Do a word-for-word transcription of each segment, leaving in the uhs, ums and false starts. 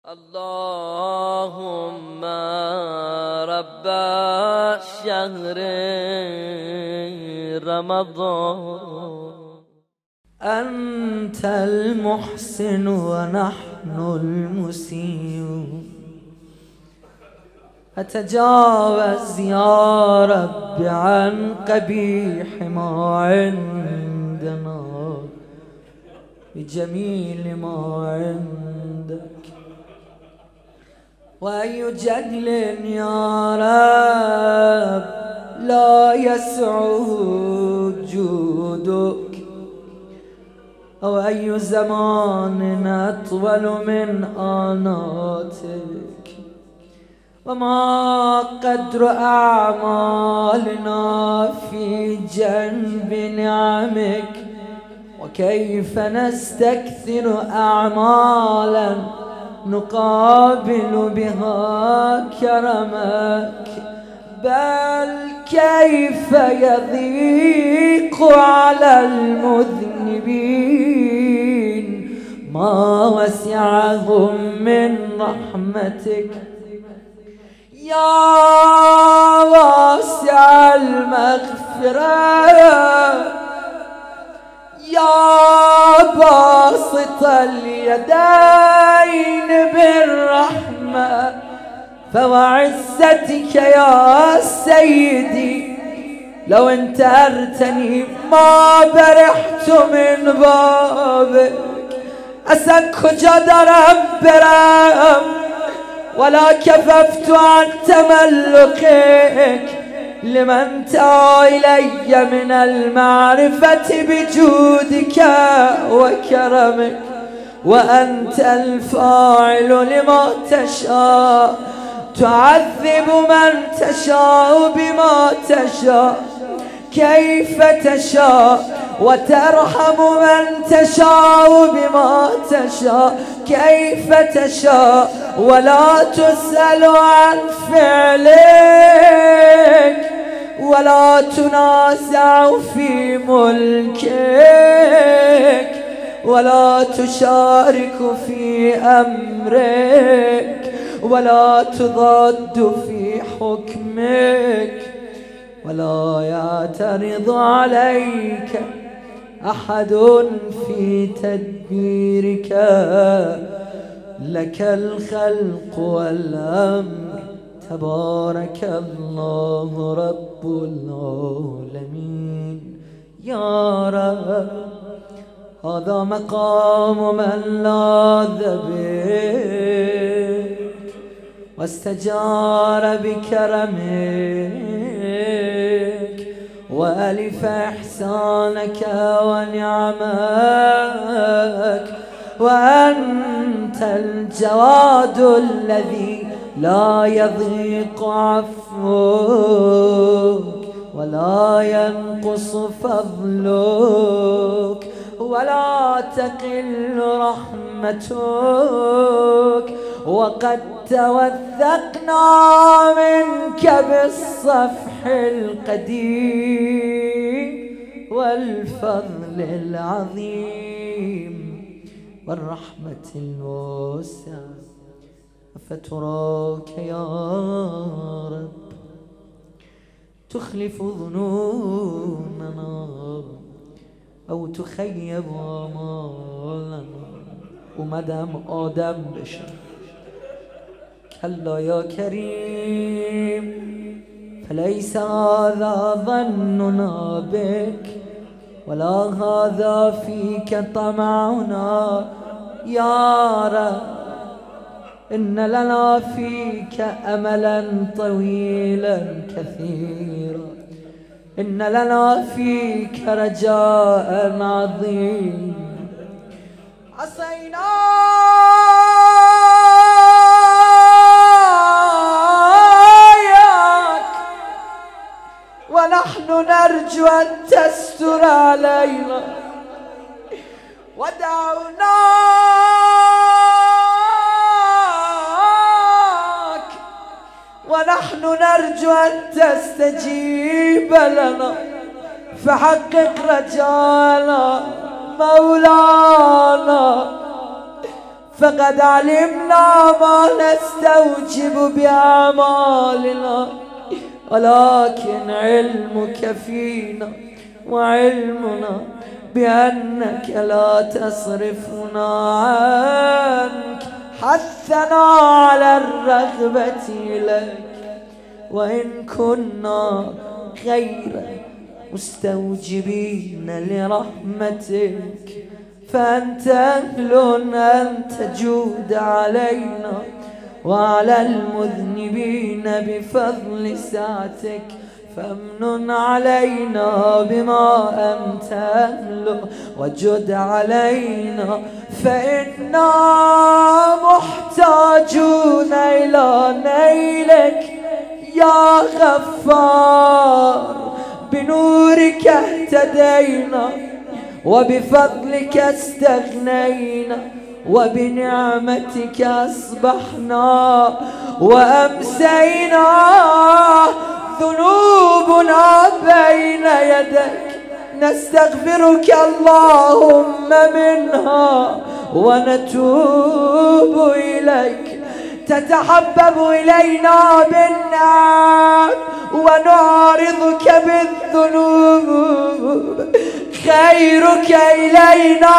اللهم رب شهر رمضان أنت المحسن ونحن المسيء، أتجاوز يا رب عن قبيح ما عندنا بجميل ما عندك. وأي جهل يا رب لا يسعه جودك، أو أي زمان أطول من آناتك. وما قدر أعمالنا في جنب نعمك، وكيف نستكثر أعمالا نقابل بها كرمك. بل كيف يضيق على المذنبين ما وسعهم من رحمتك. يا واسع المغفرة، يا باسط اليدين بالرحمة، فوعزتك يا سيدي لو انتهرتني ما برحت من بابك. اصلا کجا دارم برم ولا كففت عن تملقك لمن تعا إلي من المعرفة بجودك وكرمك. وأنت الفاعل لما تشاء، تعذب من تشاء بما تشاء كيف تشاء، وترحم من تشاء بما تشاء كيف تشاء، ولا تسأل عن فعلك ولا تنازع في ملكك ولا تشارك في أمرك ولا تضاد في حكمك، ولا يعترض عليك أحد في تدبيرك. لك الخلق والأمر، تبارك الله رب العالمين. يا رب هذا مقام من لاذ بك واستجار بكرمك، وألف إحسانك ونعمك. وأنت الجواد الذي لا يضيق عفوك ولا ينقص فضلك ولا تقل رحمتك. وقد توثقنا منك بالصفح القديم والفضل العظيم والرحمة الواسعة. فتراك يا رب تخلف ظنوننا أو تخيب آمالنا. اومدم آدم بشم، كلا يا كريم، فليس هذا ظننا بك ولا هذا فيك طمعنا. يا رب إن لنا فيك أملا طويلا كثيرا، إن لنا فيك رجاء عظيم. عصيناك ونحن نرجو أن تستر علينا، ودعوناك ونحن نرجو أن تستجيب لنا. فحقق رجانا مولانا، فقد علمنا ما نستوجب بأعمالنا، ولكن علمك فينا وعلمنا بأنك لا تصرفنا عنك حثنا على الرغبة إليك. وإن كنا غير مستوجبين لرحمتك فأنت أهل أن تجود علينا وعلى المذنبين بفضل سعتك، فامنن علينا بما أنت أهل وجد علينا، فإنا محتاجون إلى نيلك يا غفار. بنورك اهتدينا وبفضلك استغنينا وبنعمتك أصبحنا وأمسينا، ذنوبنا بين يديك نستغفرك اللهم منها ونتوب إليك. تتحبب إلينا بالنعم ونعارضك بالذنوب، خيرك إلينا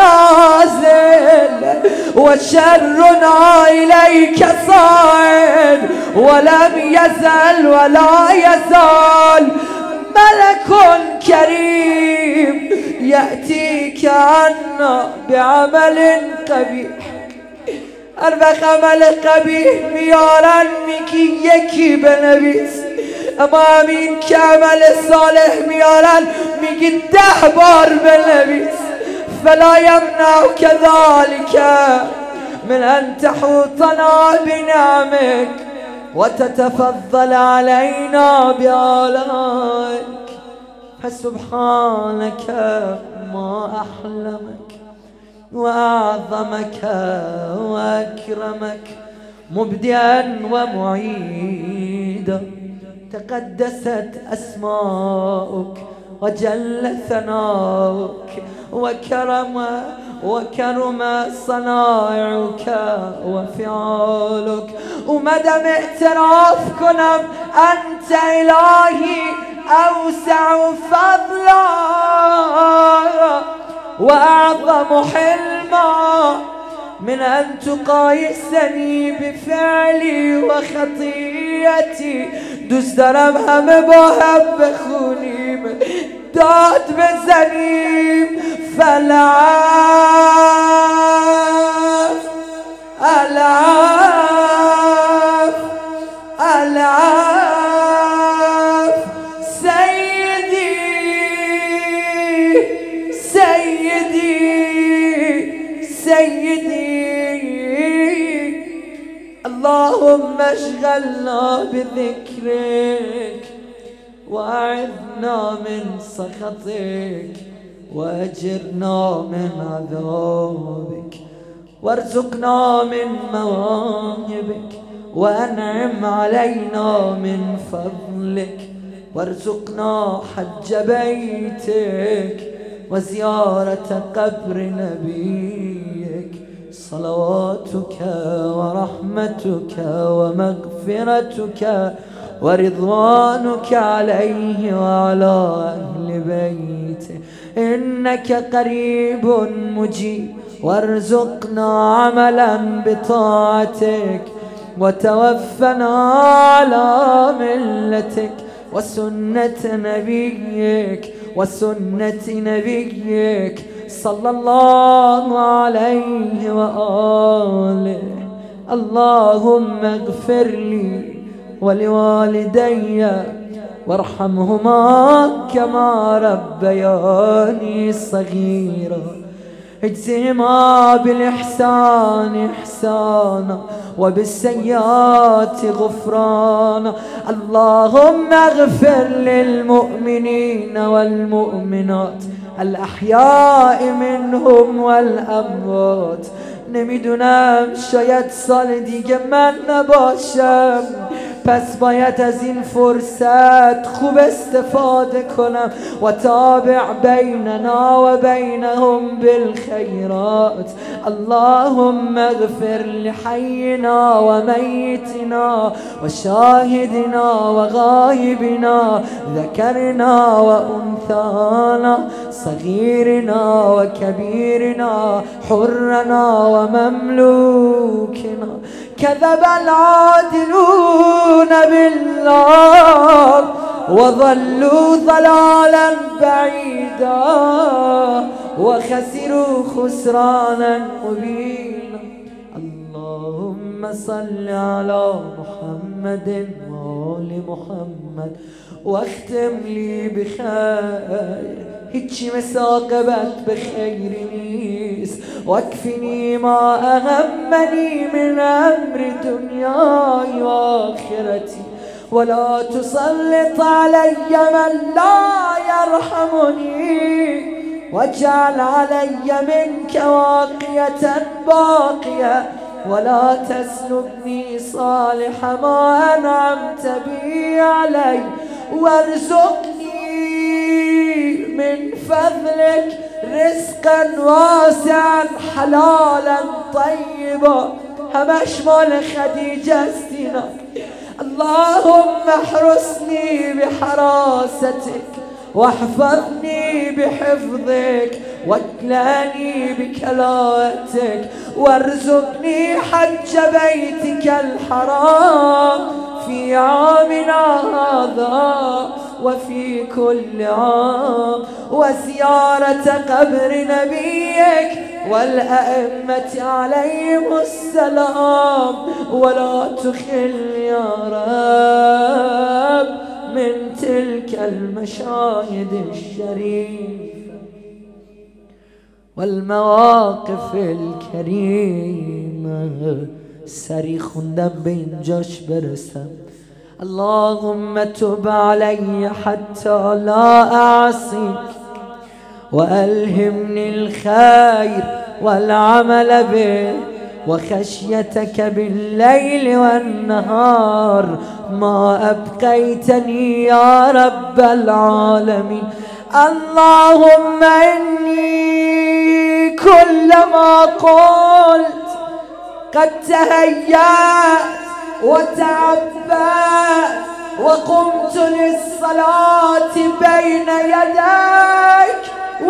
نازل وشرنا إليك صاعد، ولم يزل ولا يزال ملك كريم يأتيك عنا بعمل قبيح. أربخ عمل قبیح میارن میگی یکی بنویس، اما همین که عمل صالح میارن میگی ده بار بنویس. فلا يمنعك ذلك من أن تحوطنا بنعمك وتتفضل علينا بآلائك. فسبحانك ما أحلمك وأعظمك وأكرمك مبدئا ومعيدا. تقدست أسماؤك وجل ثناؤك وكرم وكرم صنائعك وفعالك. اومدم اعتراف کنم أنت إلهي أوسع فضلا وأعظم حلما من أن تقایسنی بفعلی و خطیئتی. دوست دارم همه با هم بخونیم، داد بزنیم. فالعف العف العف سيدي سيدي سيدي. اللهم اشغلنا بذكرك وأعذنا من سخطك وأجرنا من عذابك وارزقنا من مواهبك وأنعم علينا من فضلك وارزقنا حج بيتك وزيارة قبر نبيك. صلواتك ورحمتك ومغفرتك ورضوانك عليه وعلى أهل بيته، إنك قريب مجيب. وارزقنا عملا بطاعتك وتوفنا على ملتك وسنة نبيك وسنة نبيك صلى الله عليه وآله. اللهم اغفر لي ولوالدي وارحمهما كما ربياني صغيرا. اجزهما بالإحسان إحسانا وبالسيئات غفرانا. اللهم اغفر للمؤمنين والمؤمنات الأحياء منهم والأموات. نمیدونم شاید سال دیگه من نباشم، پس باید از این فرصت خوب استفاده کنم. و تابع بیننا و بینهم بالخیرات. اللهم اغفر لحینا و میتنا و شاهدنا و غایبنا، ذکرنا و انثانا، صغیرنا و کبیرنا، حرنا و مملوکنا. كذب العادلون بالله وضلوا ضلالا بعيدا وخسروا خسرانا مبينا. اللهم صل على محمد وآل محمد واختم لي بخير. هیچی مثل عاقبت به خیر نیست. واکفنی ما اهمنی من امر دنیای و آخرتی ولا تسلط علی من لا یرحمنی واجعل علی منك واقیة باقیة ولا تسلبني صالح ما انعمت بي علي وارزقني من فضلك رزقا واسعا حلالا طيبا. همش مال خدیجه استینا. اللهم احرسني بحراستك واحفظني بحفظك واكلاني بكلاءتك وارزقني حج بيتك الحرام في عامنا هذا وفي كل عام وزيارة قبر نبيك والأئمة عليهم السلام. ولا تخل يا رب من تلك المشاهد الشريفة والمواقف الكريمة. سری خوندم به اینجاش برسم. اللهم تب علي حتى لا أعصيك وألهمني الخير والعمل به وخشيتك بالليل والنهار ما أبقيتني يا رب العالمين. اللهم إني كلما قلت قد تهيأت وتعبأت وقمت للصلاة بين يديك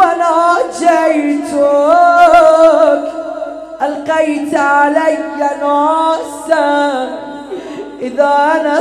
وناجيتك ألقيت علي نعاسا إذا أنا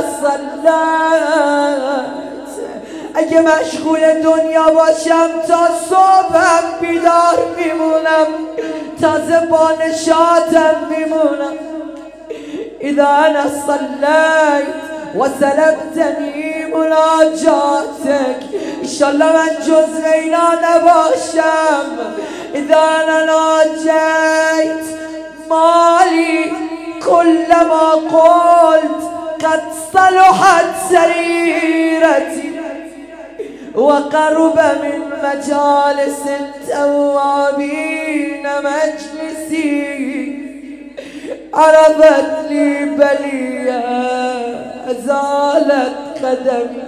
صليت. اگه مشغول دنیا باشم تا صبحم بیدار میمونم، تازه با نشاطم میمونم. اذا انا صليت وسلبتني مناجاتك انشالله من جزو اینا نباشم. اذا انا ناجيت مالي كلما قلت قد صلحت سريرتي وقرب من مجالس التوابين مجلسي عرضت لي بلية أزالت قدمي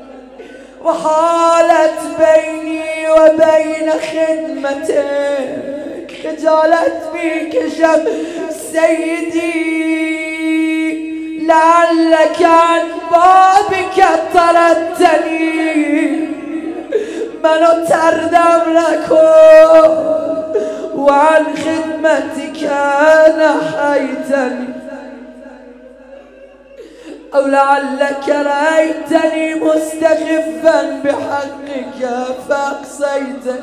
وحالت بيني وبين خدمتك خجالت بك شب سيدي لعلك عن بابك طردتني منو تردم نکن وعن خدمتك نحيتني أو لعلك رأيتني مستخفا بحقك فأقصيتني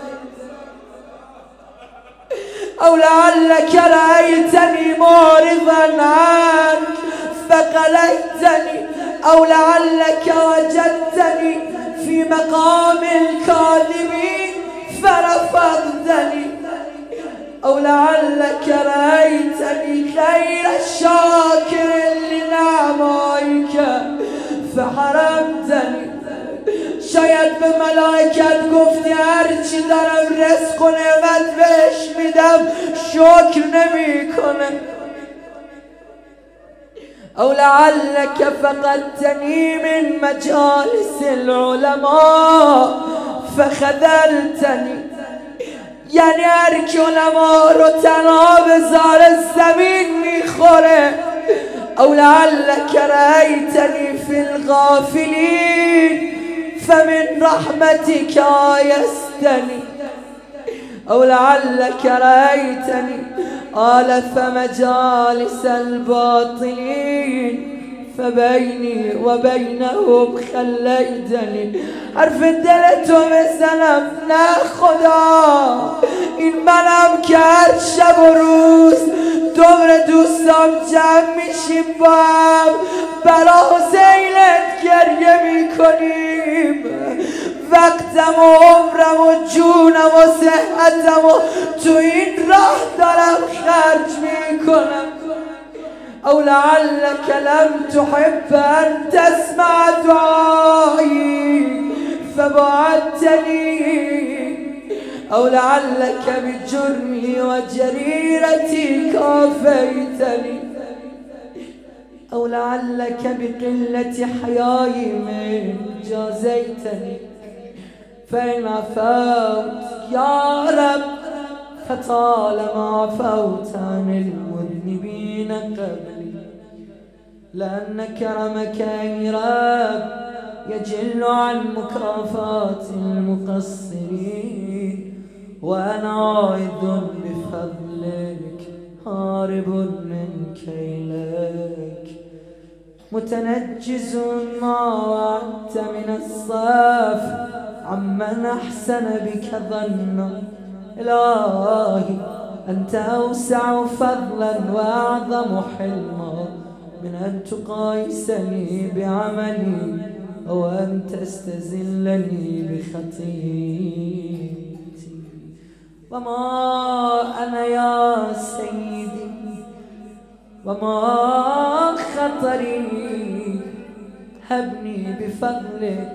أو لعلك رأيتني معرضا عنك فقليتني أو لعلك وجدتني في مقام الكاذبين فرفضتني أو لعلك رأيتني خير الشاكر لنعمائك فحرمتني. شاید به ملائکت گفتی هرچی دارم رزق و نعمت بهش میدم شکر نمی کنه. أو لعلك فقدتني من مجالس العلماء فخذلتني. یعنی هر کی علما رو تنها به زار زمین میخوره. او لعلك رأيتني في الغافلين فمن رحمتك آيستني. او لعلك رأيتني آلف مجالس الباطلين فبيني وبينهم خليتني. حرف دلتو بزنم نه خدا، این منم که هر شب و روز دور دوستام جمع میشیم با هم برا حسینت گریه میکنیم. وقتم و عمرم و جونم و صحتم و تو این راه دارم خرج میکنم. او لعلك لم تحب ان تسمع دعائي فبعدتني. او لعلك بجرمي وجريرتي كافيتني. او لعلك بقلة حيائي من جازيتني. فإن عفوت يا رب فطالما عفوت عن المذنبين قبلي. لأن كرمك أي رب يجل عن مكافات المقصرين. وأنا عائد بفضلك هارب منك إليك. متنجز ما وعدت من الصف عمن أحسن بك ظنا. إلهي أنت أوسع فضلا وأعظم حلما من أن تقايسني بعملي أو أن تستزلني بخطيئتي. وما أنا يا سيدي وما خطري هبني بفضلك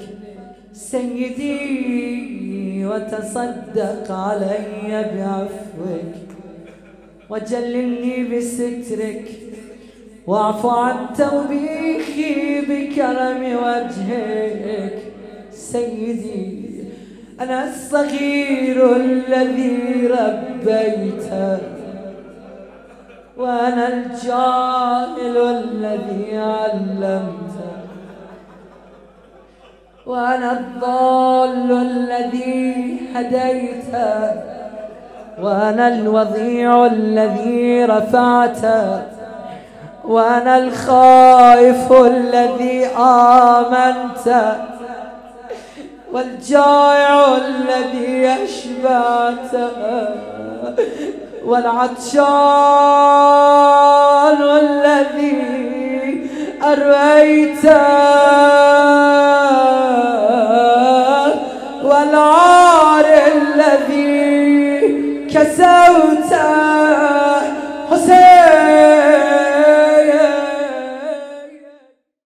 سيدي وتصدق علي بعفوك وجللني بسترك واعف عن توبيخي بكرم وجهك. سيدي أنا الصغير الذي ربيته وأنا الجاهل الذي علمته وأنا الضال الذي هديته وأنا الوضيع الذي رفعته وأنا الخائف الذي آمنته والجائع الذي أشبعته والعطشان الذي أرويته والعار الذي كسوته